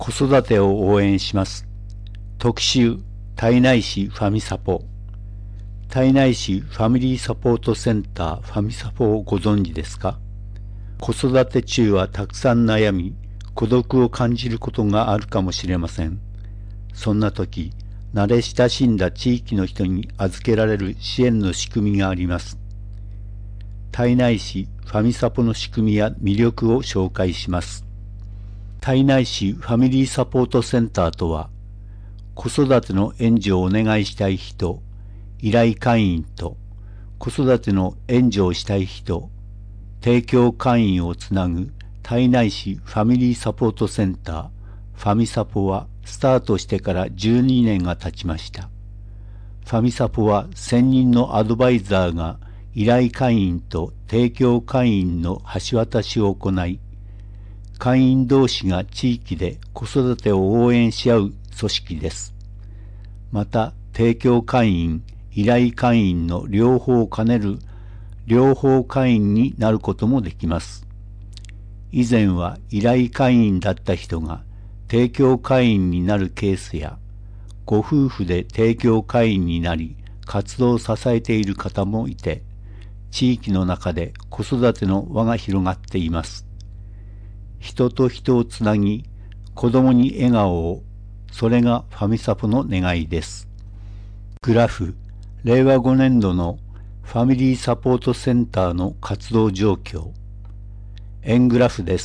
子育てを応援します。特集、胎内市ファミサポ。胎内市ファミリーサポートセンターファミサポをご存知ですか？子育て中はたくさん悩み、孤独を感じることがあるかもしれません。そんな時、慣れ親しんだ地域の人に預けられる支援の仕組みがあります。胎内市ファミサポの仕組みや魅力を紹介します。胎内市ファミリーサポートセンターとは、子育ての援助をお願いしたい人、依頼会員と子育ての援助をしたい人、提供会員をつなぐ胎内市ファミリーサポートセンターファミサポはスタートしてから12年が経ちました。ファミサポは専任のアドバイザーが依頼会員と提供会員の橋渡しを行い、会員同士が地域で子育てを応援し合う組織です。また、提供会員、依頼会員の両方を兼ねる両方会員になることもできます。以前は依頼会員だった人が提供会員になるケースや、ご夫婦で提供会員になり活動を支えている方もいて、地域の中で子育ての輪が広がっています。人と人をつなぎ、子供に笑顔を、それがファミサポの願いです。グラフ、令和5年度のファミリーサポートセンターの活動状況。円グラフです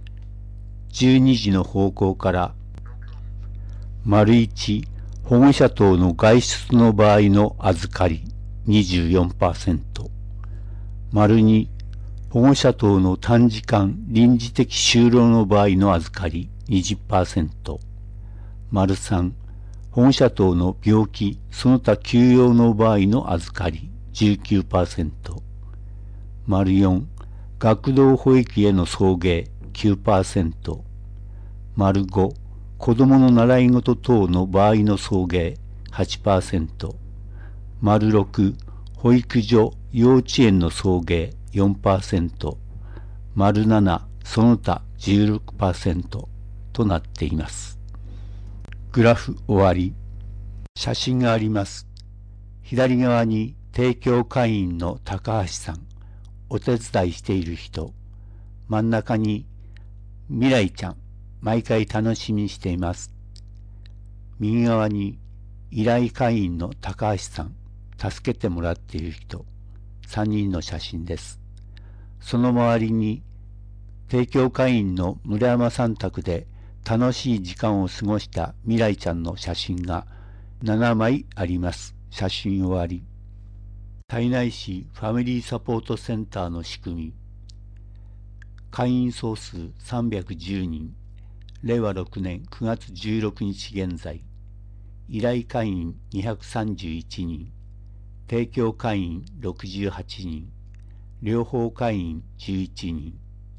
。12時の方向から、丸1、保護者等の外出の場合の預かり 24%、丸2、保護者等の短時間臨時的就労の場合の預かり 20%、丸3、保護者等の病気その他休養の場合の預かり 19%、丸4、学童保育への送迎 9%、丸5、子どもの習い事等の場合の送迎 8%、丸6、保育所、幼稚園の送迎 4%、丸7、その他 16% となっています。グラフ終わり。写真があります。左側に提供会員の高橋さん、お手伝いしている人。真ん中に未来ちゃん、毎回楽しみにしています。右側に依頼会員の高橋さん、助けてもらっている人。3人の写真です。その周りに提供会員の村山さん宅で楽しい時間を過ごした未来ちゃんの写真が7枚あります。写真終わり。胎内市ファミリーサポートセンターの仕組み。会員総数310人。令和6年9月16日現在。依頼会員231人。提供会員68人。両方会員11人。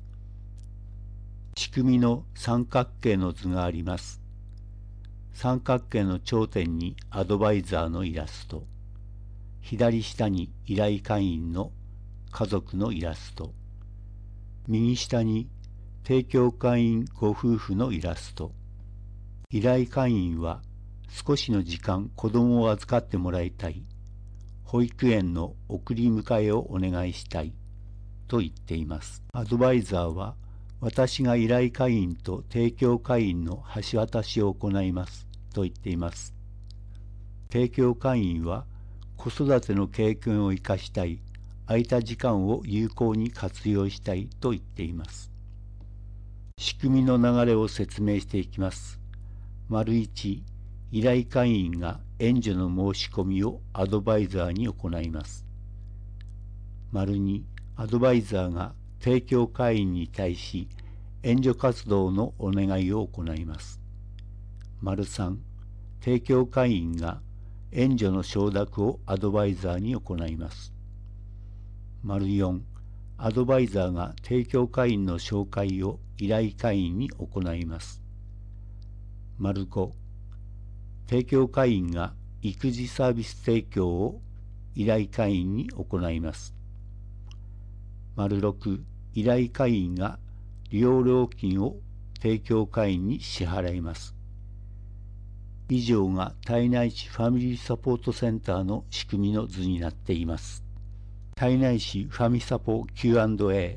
仕組みの三角形の図があります。三角形の頂点にアドバイザーのイラスト、左下に依頼会員の家族のイラスト、右下に提供会員ご夫婦のイラスト。依頼会員は少しの時間子供を預かってもらいたい、保育園の送り迎えをお願いしたいと言っています。アドバイザーは私が依頼会員と提供会員の橋渡しを行いますと言っています。提供会員は子育ての経験を生かしたい、空いた時間を有効に活用したいと言っています。仕組みの流れを説明していきます。丸1、依頼会員が援助の申し込みをアドバイザーに行います。丸2、アドバイザーが提供会員に対し援助活動のお願いを行います。丸3、提供会員が援助の承諾をアドバイザーに行います。丸4、アドバイザーが提供会員の紹介を依頼会員に行います。丸5、提供会員が育児サービス提供を依頼会員に行います。丸6、依頼会員が利用料金を提供会員に支払います。以上が胎内市ファミリーサポートセンターの仕組みの図になっています。胎内市ファミサポ Q&A。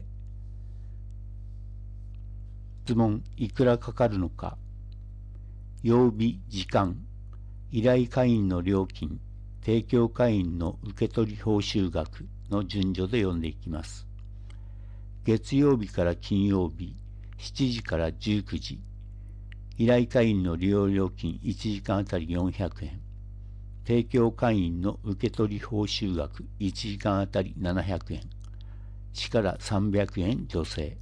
質問いくらかかるのか。曜日、時間、依頼会員の料金、提供会員の受取報酬額の順序で読んでいきます。月曜日から金曜日、7時から19時。依頼会員の利用料金1時間あたり400円。提供会員の受取報酬額1時間あたり700円。市から300円助成。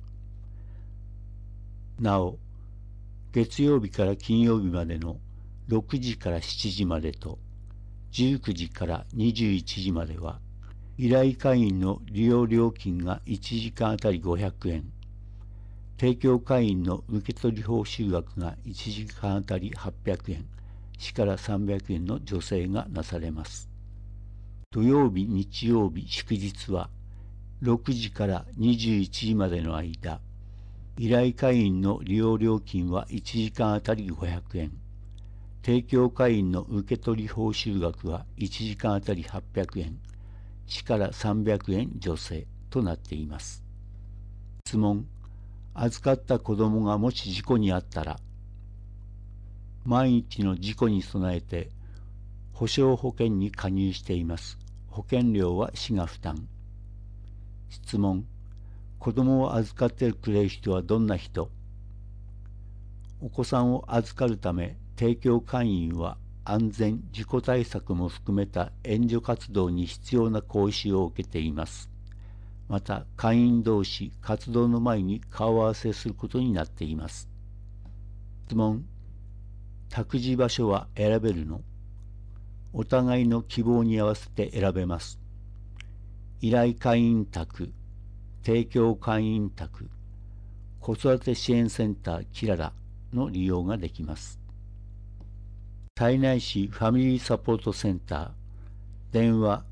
なお、月曜日から金曜日までの6時から7時までと19時から21時までは、依頼会員の利用料金が1時間あたり500円。提供会員の受取報酬額が1時間あたり800円。市から300円の助成がなされます。土曜日、日曜日、祝日は6時から21時までの間、依頼会員の利用料金は1時間あたり500円。提供会員の受取報酬額は1時間あたり800円。市から300円助成となっています。質問。預かった子供がもし事故にあったら、万一の事故に備えて保証保険に加入しています。保険料は市が負担。質問。子供を預かってくれる人はどんな人？お子さんを預かるため、提供会員は安全・事故対策も含めた援助活動に必要な講習を受けています。また、会員同士、活動の前に顔合わせすることになっています。質問。託児場所は選べるの？お互いの希望に合わせて選べます。依頼会員宅、提供会員宅、子育て支援センターキララの利用ができます。胎内市ファミリーサポートセンター、電話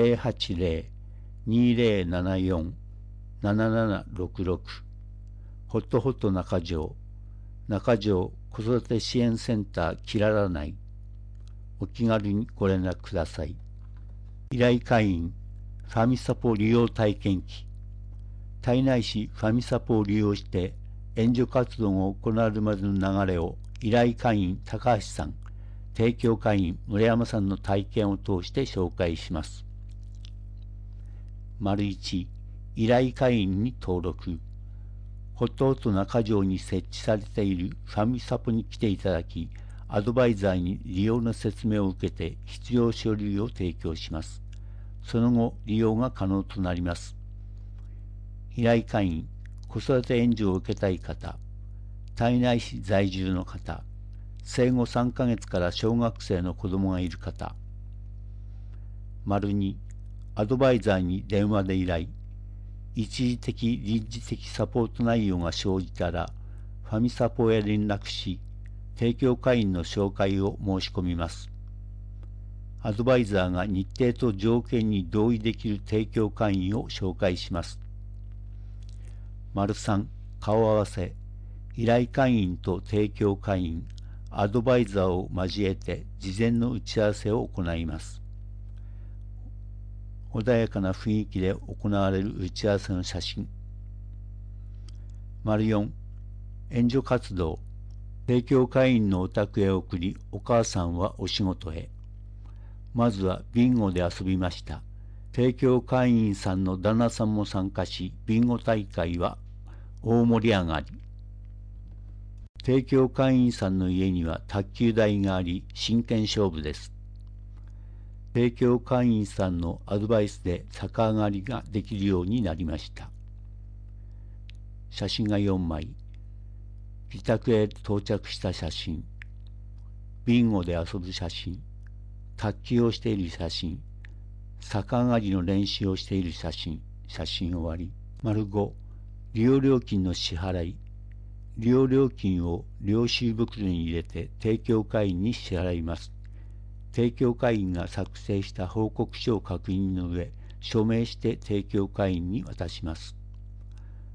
080-2074-7766、ホットホット中条子育て支援センターキララ内、お気軽にご連絡ください。依頼会員、ファミサポ利用体験記、胎内市ファミサポを利用して援助活動が行われるまでの流れを依頼会員高橋さん、提供会員村山さんの体験を通して紹介します。1、依頼会員に登録。ホットホット中条に設置されているファミサポに来ていただき、アドバイザーに利用の説明を受けて必要書類を提供します。その後、利用が可能となります。依頼会員、子育て援助を受けたい方、胎内市在住の方、生後3ヶ月から小学生の子供がいる方。2、アドバイザーに電話で依頼。一時的臨時的サポート内容が生じたら、ファミサポへ連絡し、提供会員の紹介を申し込みます。アドバイザーが日程と条件に同意できる提供会員を紹介します。3、顔合わせ。依頼会員と提供会員、アドバイザーを交えて事前の打ち合わせを行います。穏やかな雰囲気で行われる打ち合わせの写真。4、援助活動。提供会員のお宅へ送り、お母さんはお仕事へ。まずはビンゴで遊びました。提供会員さんの旦那さんも参加し、ビンゴ大会は大盛り上がり。提供会員さんの家には卓球台があり、真剣勝負です。提供会員さんのアドバイスで逆上がりができるようになりました。写真が4枚。自宅へ到着した写真。ビンゴで遊ぶ写真。卓球をしている写真。逆上がりの練習をしている写真。写真終わり。5、利用料金の支払い。利用料金を領収袋に入れて提供会員に支払います。提供会員が作成した報告書を確認の上、署名して提供会員に渡します。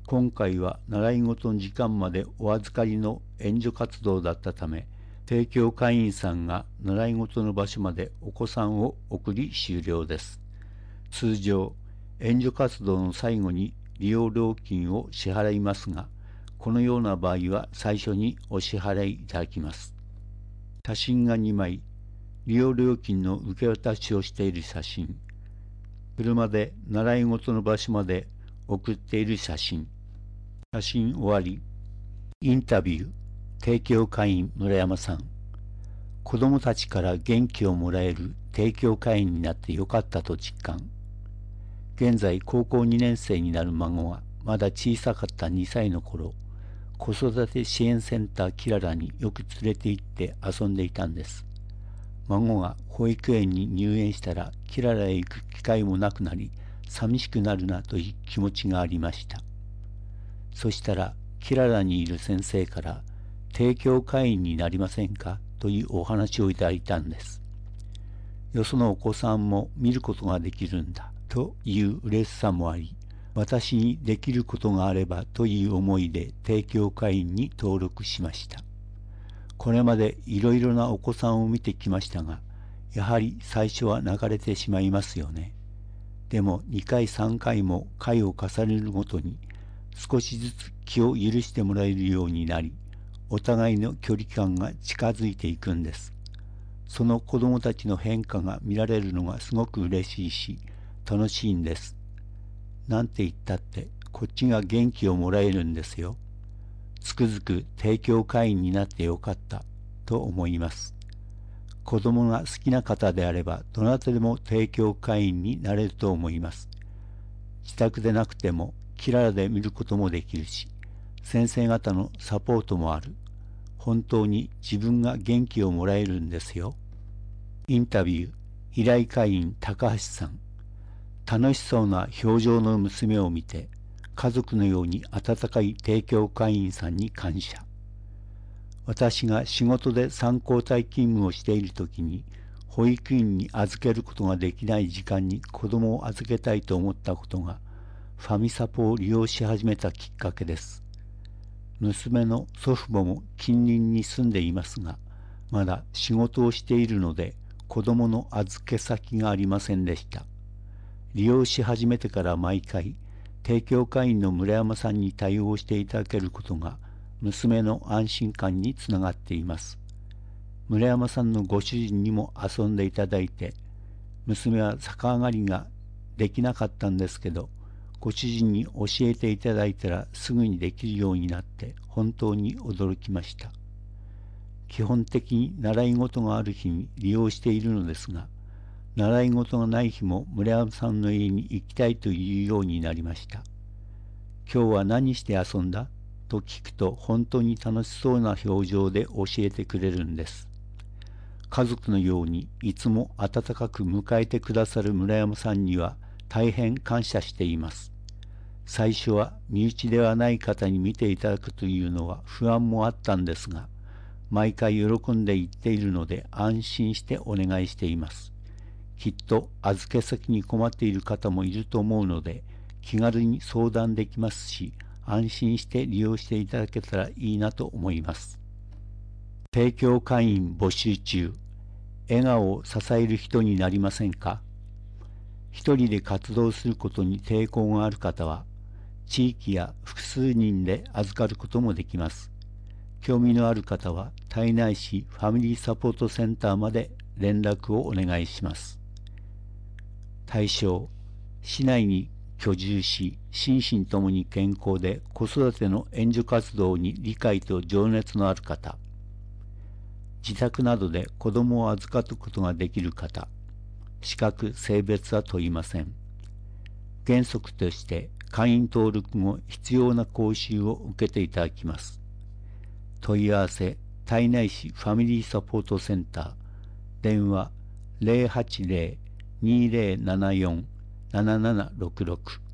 今回は習い事の時間までお預かりの援助活動だったため、提供会員さんが習い事の場所までお子さんを送り終了です。通常、援助活動の最後に利用料金を支払いますが、このような場合は最初にお支払いいただきます。写真が2枚、利用料金の受け渡しをしている写真、車で習い事の場所まで送っている写真、写真終わり。インタビュー、提供会員村山さん。子供たちから元気をもらえる提供会員になってよかったと実感。現在高校2年生になる孫がまだ小さかった2歳の頃、子育て支援センターキララによく連れて行って遊んでいたんです。孫が保育園に入園したらキララへ行く機会もなくなり、寂しくなるなという気持ちがありました。そしたらキララにいる先生から提供会員になりませんかというお話をいただいたんです。よそのお子さんも見ることができるんだという嬉しさもあり、私にできることがあればという思いで提供会員に登録しました。これまでいろいろなお子さんを見てきましたが、やはり最初は流れてしまいますよね。でも2回3回も回を重ねるごとに少しずつ気を許してもらえるようになり、お互いの距離感が近づいていくんです。その子供たちの変化が見られるのがすごく嬉しいし、楽しいんです。なんて言ったってこっちが元気をもらえるんですよ。つくづく提供会員になってよかったと思います。子供が好きな方であればどなたでも提供会員になれると思います。自宅でなくてもキララで見ることもできるし、先生方のサポートもある。本当に自分が元気をもらえるんですよ。インタビュー、依頼会員高橋さん。楽しそうな表情の娘を見て、家族のように温かい提供会員さんに感謝。私が仕事で3交代勤務をしているときに、保育園に預けることができない時間に子供を預けたいと思ったことが、ファミサポを利用し始めたきっかけです。娘の祖父母も近隣に住んでいますが、まだ仕事をしているので子供の預け先がありませんでした。利用し始めてから毎回、提供会員の村山さんに対応していただけることが娘の安心感につながっています。村山さんのご主人にも遊んでいただいて、娘は逆上がりができなかったんですけど、ご主人に教えていただいたらすぐにできるようになって本当に驚きました。基本的に習い事がある日に利用しているのですが、習い事がない日も村山さんの家に行きたいというようになりました。今日は何して遊んだと聞くと本当に楽しそうな表情で教えてくれるんです。家族のようにいつも温かく迎えてくださる村山さんには大変感謝しています。最初は身内ではない方に見ていただくというのは不安もあったんですが、毎回喜んで言っているので安心してお願いしています。きっと預け先に困っている方もいると思うので、気軽に相談できますし、安心して利用していただけたらいいなと思います。提供会員募集中。笑顔を支える人になりませんか？一人で活動することに抵抗がある方は、地域や複数人で預かることもできます。興味のある方は、胎内市ファミリーサポートセンターまで連絡をお願いします。対象、市内に居住し、心身ともに健康で子育ての援助活動に理解と情熱のある方。自宅などで子供を預かることができる方。資格・性別は問いません。原則として会員登録後必要な講習を受けていただきます。問い合わせ、胎内市ファミリーサポートセンター。電話 080-2074-7766